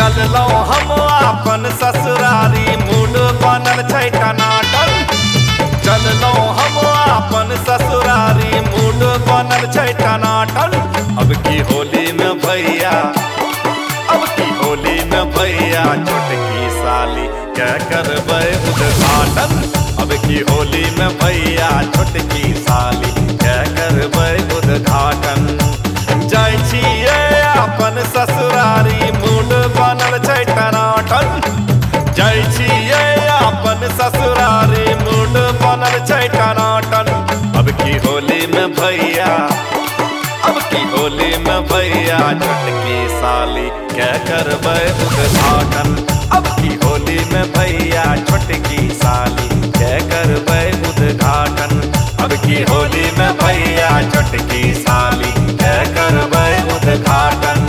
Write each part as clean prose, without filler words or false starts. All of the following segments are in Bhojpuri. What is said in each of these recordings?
चललो हम अपन ससुरारी मूड बनल छै टनाटन। चललो हम अपन ससुरारी मूड बनल छै टनाटन। अब की होली में भैया, अब की होली में भैया छोटकी साली क्या करबै उद्घाटन। अब की होली में भैया छोटकी साली क्या करबै उद्घाटन। जाय छियै अपन ससुरारी मूड बनल छै टनाटन। जाय छियै अपन ससुरारी मूड बनल छै टनाटन। अब की होली में भैया, अब की होली में भैया छोटकी साली क्या करबै उद्घाटन। अब की होली में भैया छोटकी साली क्या करबै उद्घाटन। अब की होली में भैया छोटकी साली क्या करबै उद्घाटन।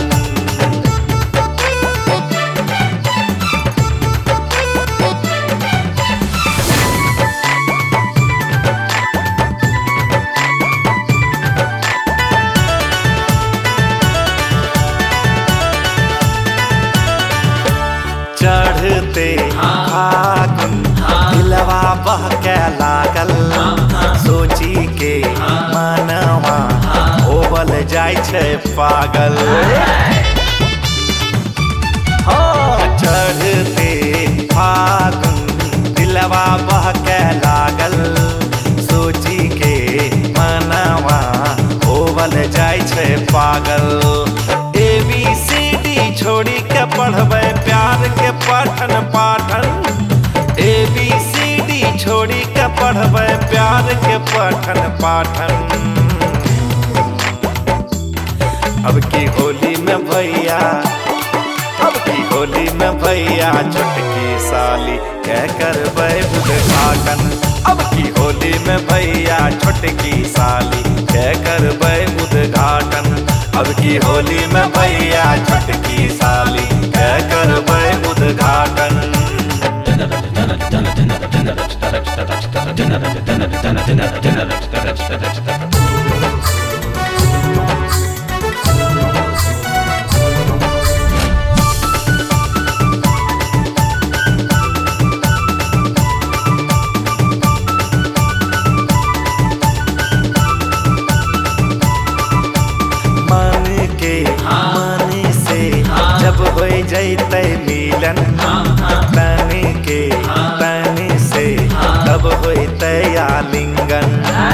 चढ़ते फागुन दिलवा बहके लागल। सोची के मनवा होबल जाय छै पागल। चढ़ते फागुन दिलवा बहके लागल। सोची के मनवा होबल जाय छै पागल। ABCD छोड़ी के पढ़बै प्यार के पठन पाठन। ABCD छोड़ी के पढ़बै प्यार के पठन पाठन। अब की होली में भैया, अब की होली में भैया छोटकी साली क्या करबै उद्घाटन। अब की होली में भैया छोटकी साली क्या करबै उद्घाटन। अब की होली में भैया छोटकी साली क्या करबै उद्घाटन। जब हो जैते मिलन तनी के तनी से तब होते आलिंगन।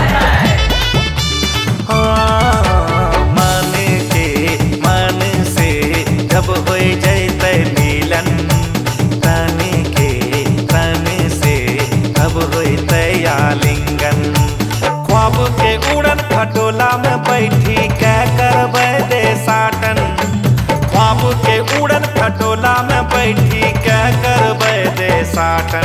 मन के मन से जब हो जैते मिलन तनी के तनी से तब होते आलिंगन। ख्वाब के उड़न खटोला में बैठी क्या करबै देशाटन। ख्वाब के उड़न खटोला में बैठी क्या करबै देशाटन।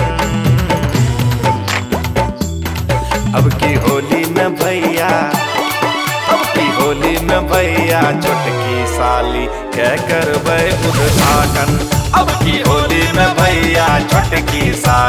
अब की होली में भैया, अब की होली में भैया छोटकी साली क्या करबै उद्घाटन। अब की होली में भैया छोटकी साली